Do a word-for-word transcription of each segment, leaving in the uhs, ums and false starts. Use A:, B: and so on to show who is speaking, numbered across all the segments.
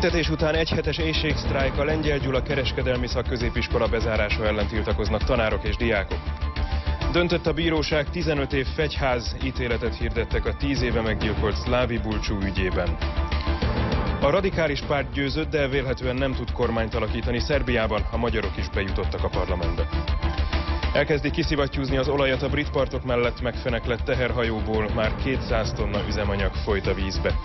A: Tüntetés után egyhetes éhségsztrájk, a Lengyel Gyula kereskedelmi szakközépiskola bezárása ellen tiltakoznak tanárok és diákok. Döntött a bíróság, tizenöt év fegyház ítéletet hirdettek a tíz éve meggyilkolt Szlávi Bulcsú ügyében. A radikális párt győzött, de vélhetően nem tud kormányt alakítani. Szerbiában a magyarok is bejutottak a parlamentbe. Elkezdi kiszivattyúzni az olajat a brit partok mellett megfeneklett teherhajóból, már kétszáz tonna üzemanyag folyt a vízbe.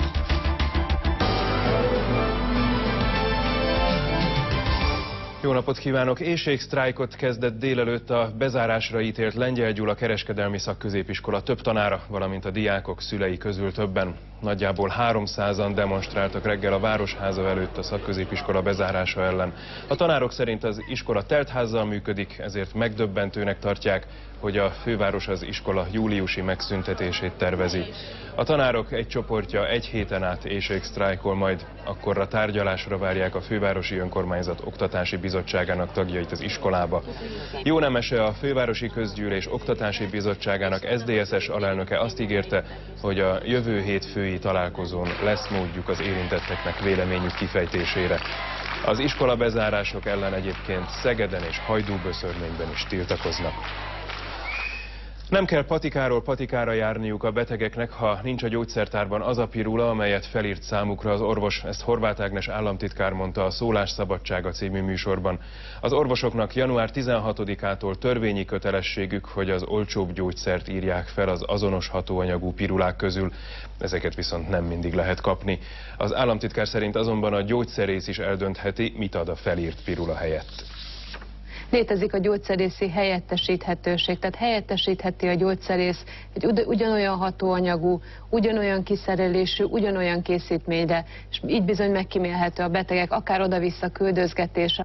A: Jó napot kívánok! Éhségsztrájkot kezdett délelőtt a bezárásra ítélt Lengyel Gyula kereskedelmi szakközépiskola több tanára, valamint a diákok szülei közül többen. Nagyjából háromszázan demonstráltak reggel a Városháza előtt a szakközépiskola bezárása ellen. A tanárok szerint az iskola teltházzal működik, ezért megdöbbentőnek tartják, hogy a főváros az iskola júliusi megszüntetését tervezi. A tanárok egy csoportja egy héten át éhségsztrájkol, majd akkorra tárgyalásra várják a fővárosi önkormányzat oktatási bizottságának tagjait az iskolába. Jó nemese, a fővárosi közgyűlés oktatási bizottságának es zé dé es-es alelnöke azt ígérte, hogy a jövő hétfői találkozón lesz módjuk az érintetteknek véleményük kifejtésére. Az iskola bezárások ellen egyébként Szegeden és Hajdúböszörményben is tiltakoznak. Nem kell patikáról patikára járniuk a betegeknek, ha nincs a gyógyszertárban az a pirula, amelyet felírt számukra az orvos. Ezt Horváth Ágnes államtitkár mondta a Szólásszabadsága című műsorban. Az orvosoknak január tizenhatodikától törvényi kötelességük, hogy az olcsóbb gyógyszert írják fel az azonos hatóanyagú pirulák közül. Ezeket viszont nem mindig lehet kapni. Az államtitkár szerint azonban a gyógyszerész is eldöntheti, mit ad a felírt pirula helyett.
B: Létezik a gyógyszerészi helyettesíthetőség, tehát helyettesítheti a gyógyszerész egy ugyanolyan hatóanyagú, ugyanolyan kiszerelésű, ugyanolyan készítményre, és így bizony megkímélhető a betegek, akár oda-vissza küldözgetése.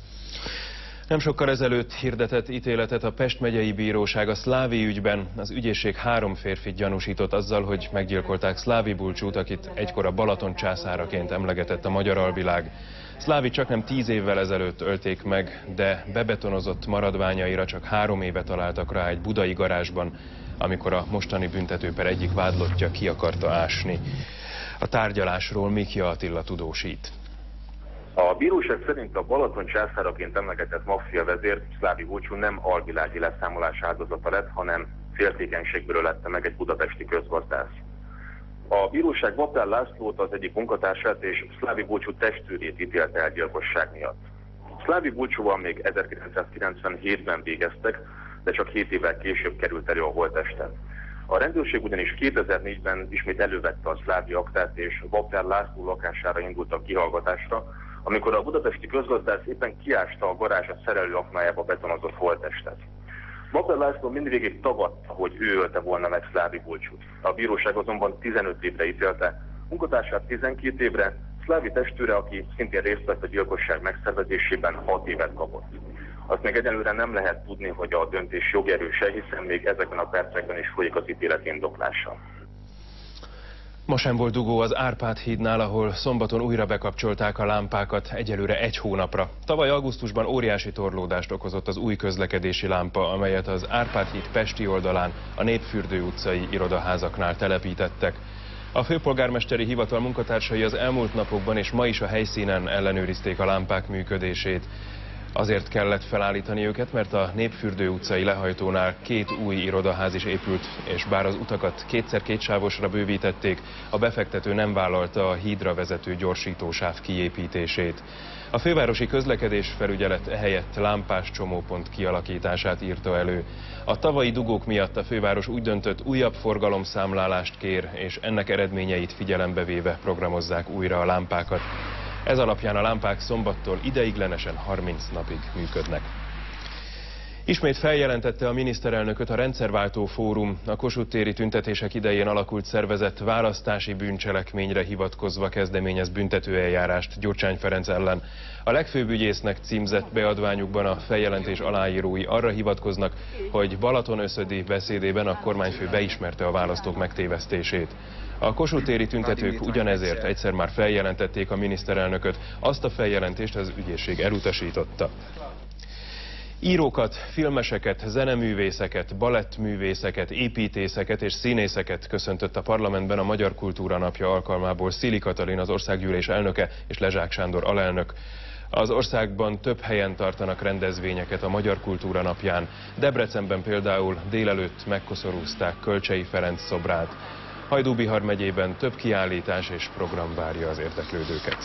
A: Nem sokkal ezelőtt hirdetett ítéletet a Pest megyei bíróság a Szlávi ügyben. Az ügyészség három férfit gyanúsított azzal, hogy meggyilkolták Szlávi Bulcsút, akit egykor a Balaton császáraként emlegetett a magyar alvilág. Szlávi csaknem tíz évvel ezelőtt ölték meg, de bebetonozott maradványaira csak három éve találtak rá egy budai garázsban, amikor a mostani büntetőper egyik vádlottja ki akarta ásni. A tárgyalásról Mikja Attila tudósít.
C: A bíróság szerint a Balaton császáraként emlegetett maffia vezér, Szlávi Bulcsú nem alvilági leszámolás áldozata lett, hanem féltékenységből lette meg egy budapesti közgazdász. A bíróság Vaptár Lászlót, az egyik munkatársát és Szlávi Bulcsú testvérét ítélte el gyilkosság miatt. Szlávi Bulcsúval még ezerkilencszázkilencvenhétben végeztek, de csak hét évvel később került elő a holtteste. A rendőrség ugyanis kétezer-négyben ismét elővette a Szlávi aktát, és Vaptár László lakására indult a kihallgatásra, amikor a budapesti közgazdász éppen kiásta a garázsat szerelő aknájába betonozott holttestet. Vaptár László mindvégig tagadta, hogy ő ölte volna meg Szlávi Bulcsút. A bíróság azonban tizenöt évre ítélte, munkatársát tizenkét évre, Szlávi testvére, aki szintén részt vett a gyilkosság megszervezésében, hat évet kapott. Azt még egyelőre nem lehet tudni, hogy a döntés jogerőse, hiszen még ezekben a percekben is folyik az ítélet indoklása.
A: Ma sem volt dugó az Árpád hídnál, ahol szombaton újra bekapcsolták a lámpákat egyelőre egy hónapra. Tavaly augusztusban óriási torlódást okozott az új közlekedési lámpa, amelyet az Árpád híd pesti oldalán a Népfürdő utcai irodaházaknál telepítettek. A főpolgármesteri hivatal munkatársai az elmúlt napokban és ma is a helyszínen ellenőrizték a lámpák működését. Azért kellett felállítani őket, mert a Népfürdő utcai lehajtónál két új irodaház is épült, és bár az utakat kétszer kétsávosra bővítették, a befektető nem vállalta a hídra vezető gyorsítósáv kiépítését. A fővárosi közlekedésfelügyelet ehelyett lámpás csomópont kialakítását írta elő. A tavalyi dugók miatt a főváros úgy döntött, újabb forgalomszámlálást kér, és ennek eredményeit figyelembe véve programozzák újra a lámpákat. Ez alapján a lámpák szombattól ideiglenesen harminc napig működnek. Ismét feljelentette a miniszterelnököt a Rendszerváltó Fórum, a Kossuth téri tüntetések idején alakult szervezet választási bűncselekményre hivatkozva kezdeményez büntetőeljárást Gyurcsány Ferenc ellen. A legfőbb ügyésznek címzett beadványukban a feljelentés aláírói arra hivatkoznak, hogy Balatonöszödi beszédében a kormányfő beismerte a választók megtévesztését. A Kossuth téri tüntetők ugyanezért egyszer már feljelentették a miniszterelnököt, azt a feljelentést az ügyészség elutasította. Írókat, filmeseket, zeneművészeket, balettművészeket, építészeket és színészeket köszöntött a parlamentben a Magyar Kultúra Napja alkalmából Szili Katalin, az országgyűlés elnöke, és Lezsák Sándor alelnök. Az országban több helyen tartanak rendezvényeket a Magyar Kultúra Napján. Debrecenben például délelőtt megkoszorúzták Kölcsey Ferenc szobrát. Hajdú-Bihar megyében több kiállítás és program várja az érdeklődőket.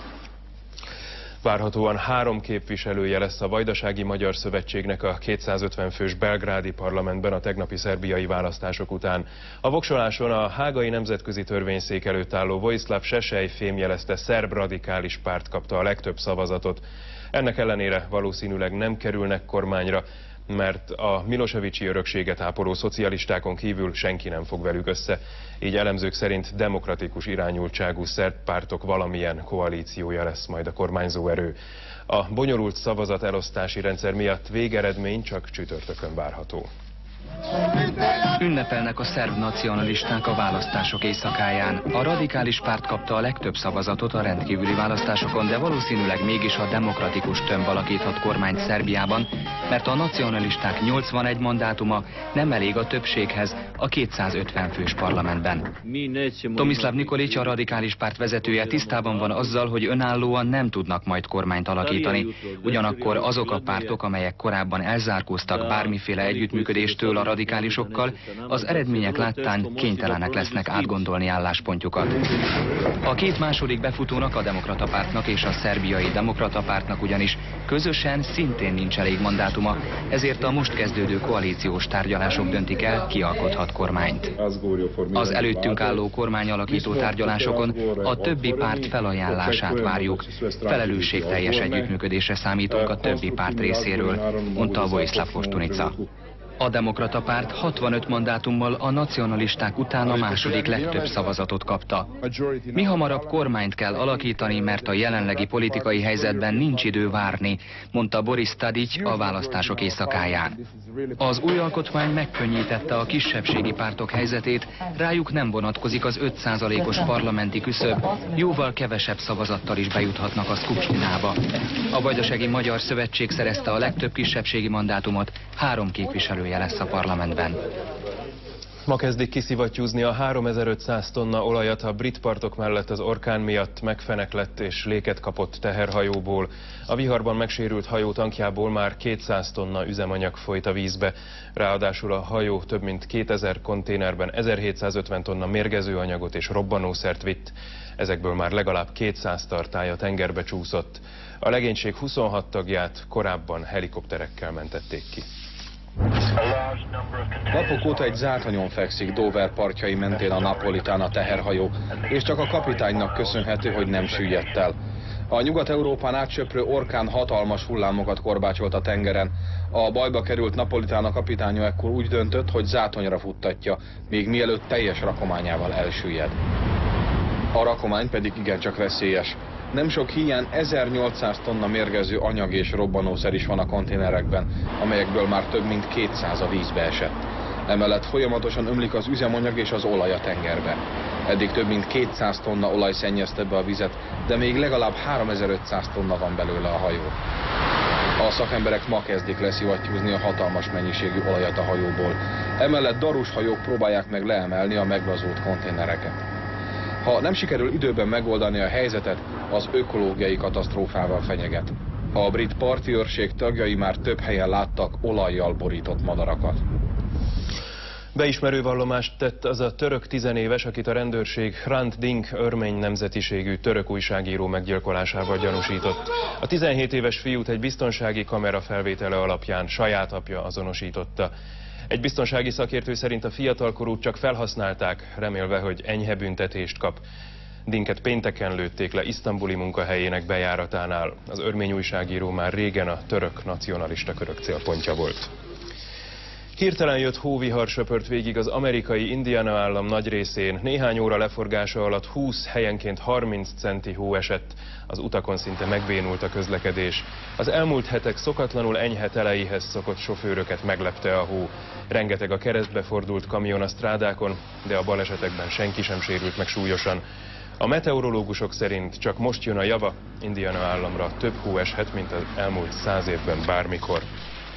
A: Várhatóan három képviselője lesz a Vajdasági Magyar Szövetségnek a kétszázötven fős belgrádi parlamentben a tegnapi szerbiai választások után. A voksoláson a hágai nemzetközi törvényszék előtt álló Vojislav Šešelj fémjelezte szerb radikális párt kapta a legtöbb szavazatot. Ennek ellenére valószínűleg nem kerülnek kormányra, mert a Milosevicsi örökséget ápoló szocialistákon kívül senki nem fog velük össze. Így elemzők szerint demokratikus irányultságú szerb pártok valamilyen koalíciója lesz majd a kormányzó erő. A bonyolult szavazatelosztási rendszer miatt végeredmény csak csütörtökön várható.
D: Ünnepelnek a szerb nacionalisták a választások éjszakáján. A radikális párt kapta a legtöbb szavazatot a rendkívüli választásokon, de valószínűleg mégis a demokratikus tömb alakíthat kormányt Szerbiában, mert a nacionalisták nyolcvanegy mandátuma nem elég a többséghez a kétszázötven fős parlamentben. Tomislav Nikolić, a radikális párt vezetője tisztában van azzal, hogy önállóan nem tudnak majd kormányt alakítani. Ugyanakkor azok a pártok, amelyek korábban elzárkóztak bármiféle együttműködéstől a radikálisokkal, az eredmények láttán kénytelenek lesznek átgondolni álláspontjukat. A két második befutónak, a Demokrata Pártnak és a Szerbiai Demokrata Pártnak ugyanis közösen szintén nincs elég mandátuma, ezért a most kezdődő koalíciós tárgyalások döntik el, ki alkothat kormányt. Az előttünk álló kormányalakító tárgyalásokon a többi párt felajánlását várjuk. Felelősségteljes együttműködésre számítunk a többi párt részéről, mondta Vojislav Koštunica. A Demokrata Párt hatvanöt mandátummal a nacionalisták után a második legtöbb szavazatot kapta. Mi hamarabb kormányt kell alakítani, mert a jelenlegi politikai helyzetben nincs idő várni, mondta Boris Tadić a választások éjszakáján. Az új alkotmány megkönnyítette a kisebbségi pártok helyzetét, rájuk nem vonatkozik az öt százalékos parlamenti küszöb, jóval kevesebb szavazattal is bejuthatnak a Skupštinába. A Vajdasági Magyar Szövetség szerezte a legtöbb kisebbségi mandátumot, három képviselője lesz a parlamentben.
A: Ma kezdik kiszivattyúzni a háromezer-ötszáz tonna olajat a brit partok mellett az orkán miatt megfeneklett és léket kapott teherhajóból. A viharban megsérült hajó tankjából már kétszáz tonna üzemanyag folyt a vízbe. Ráadásul a hajó több mint kétezer konténerben ezerhétszázötven tonna mérgező anyagot és robbanószert vitt. Ezekből már legalább kétszáz tartály a tengerbe csúszott. A legénység huszonhat tagját korábban helikopterekkel mentették ki.
E: Napok óta egy zátonyon fekszik Dover partjai mentén a Napolitán a teherhajó, és csak a kapitánynak köszönhető, hogy nem süllyedt el. A Nyugat-Európán átsöprő orkán hatalmas hullámokat korbácsolt a tengeren. A bajba került Napolitán a kapitánya ekkor úgy döntött, hogy zátonyra futtatja, még mielőtt teljes rakományával elsüllyed. A rakomány pedig igencsak veszélyes. Nem sok híján ezernyolcszáz tonna mérgező anyag és robbanószer is van a konténerekben, amelyekből már több mint kétszáz a vízbe esett. Emellett folyamatosan ömlik az üzemanyag és az olaj a tengerbe. Eddig több mint kétszáz tonna olaj szennyezte be a vizet, de még legalább háromezer-ötszáz tonna van belőle a hajón. A szakemberek ma kezdik leszivattyúzni a hatalmas mennyiségű olajat a hajóból. Emellett darus hajók próbálják meg leemelni a meglazult konténereket. Ha nem sikerül időben megoldani a helyzetet, az ökológiai katasztrófával fenyeget. A brit parti őrség tagjai már több helyen láttak olajjal borított madarakat.
A: Beismerő vallomást tett az a török tizenéves, akit a rendőrség Hrant Dink örmény nemzetiségű török újságíró meggyilkolásával gyanúsított. A tizenhét éves fiút egy biztonsági kamera felvétele alapján saját apja azonosította. Egy biztonsági szakértő szerint a fiatalkorút csak felhasználták, remélve, hogy enyhe büntetést kap. Dinket pénteken lőtték le isztambuli munkahelyének bejáratánál. Az örmény újságíró már régen a török nacionalista körök célpontja volt. Hirtelen jött hóvihar söpört végig az amerikai Indiana állam nagy részén. Néhány óra leforgása alatt húsz, helyenként harminc centi hó esett. Az utakon szinte megbénult a közlekedés. Az elmúlt hetek szokatlanul enyhe teleihez szokott sofőröket meglepte a hó. Rengeteg a keresztbe fordult kamion a strádákon, de a balesetekben senki sem sérült meg súlyosan. A meteorológusok szerint csak most jön a java, Indiana államra több hó eshet, mint az elmúlt száz évben bármikor.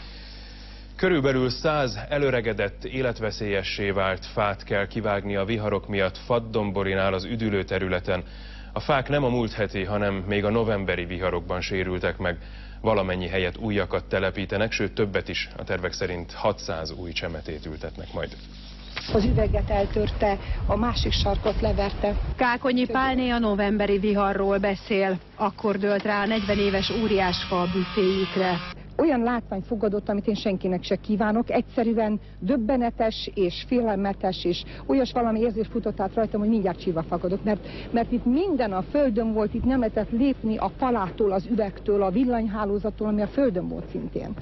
A: Körülbelül száz előregedett, életveszélyessé vált fát kell kivágni a viharok miatt Faddonborinál az üdülő területen. A fák nem a múlt heti, hanem még a novemberi viharokban sérültek meg. Valamennyi helyet újakat telepítenek, sőt többet is, a tervek szerint hatszáz új csemetét ültetnek majd.
F: Az üveget eltörte, a másik sarkot leverte.
G: Kákonyi Pálné a novemberi viharról beszél. Akkor dőlt rá a negyven éves óriásfa a büféjükre.
F: Olyan látvány fogadott, amit én senkinek se kívánok, egyszerűen döbbenetes és félelmetes, és olyas valami érzés futott át rajtam, hogy mindjárt sírva fakadok, mert, mert itt minden a földön volt, itt nem lehetett lépni a falától, az üvegtől, a villanyhálózattól, ami a földön volt szintén.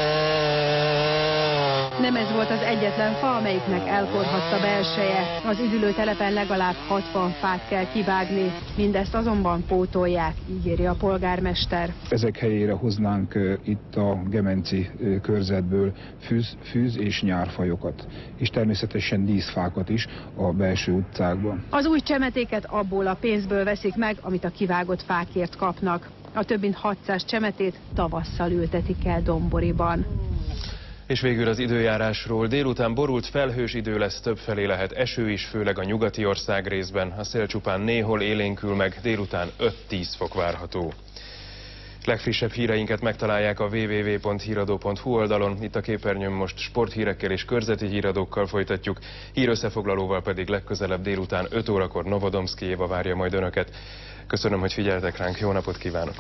G: Nem ez volt az egyetlen fa, amelyiknek elkorhadt a belseje. Az üdülő telepen legalább hatvan fát kell kivágni, mindezt azonban pótolják, ígéri a polgármester.
H: Ezek helyére hoznánk uh, itt a gemenci uh, körzetből fűz, fűz és nyárfajokat, és természetesen díszfákat is a belső utcákban.
G: Az új csemetéket abból a pénzből veszik meg, amit a kivágott fákért kapnak. A több mint hatszáz csemetét tavasszal ültetik el Domboriban.
A: És végül az időjárásról. Délután borult, felhős idő lesz, többfelé lehet eső is, főleg a nyugati ország részben. A szél csupán néhol élénkül meg, délután öt-tíz fok várható. Legfrissebb híreinket megtalálják a double-u double-u double-u pont híradó pont hu oldalon. Itt a képernyőn most sporthírekkel és körzeti híradókkal folytatjuk. Hírösszefoglalóval pedig legközelebb délután öt órakor Novodomszki Éva várja majd önöket. Köszönöm, hogy figyeltek ránk, jó napot kívánok!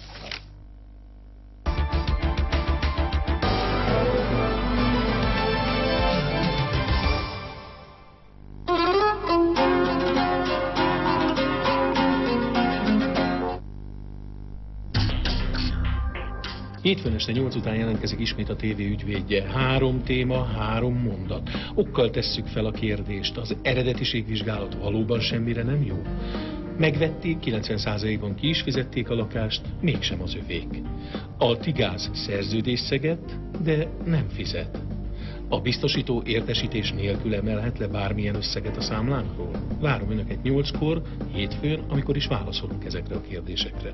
I: Hétfőn este nyolc után jelentkezik ismét a tévé ügyvédje. Három téma, három mondat. Okkal tesszük fel a kérdést. Az eredetiségvizsgálat valóban semmire nem jó? Megvették, kilencven százalékban ki is fizették a lakást, mégsem az övék. A Tigáz szerződést szegett, de nem fizet. A biztosító értesítés nélkül emelhet le bármilyen összeget a számlánkról? Várom önöket nyolckor, hétfőn, amikor is válaszolunk ezekre a kérdésekre.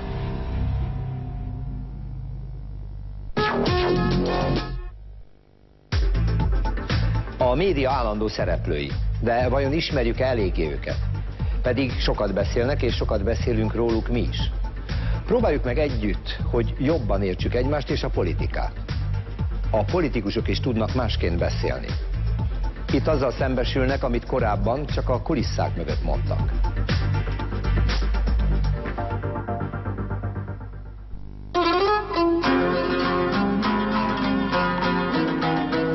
J: A média állandó szereplői, de vajon ismerjük eléggé őket? Pedig sokat beszélnek, és sokat beszélünk róluk mi is. Próbáljuk meg együtt, hogy jobban értsük egymást és a politikát. A politikusok is tudnak másként beszélni. Itt azzal szembesülnek, amit korábban csak a kulisszák mögött mondtak.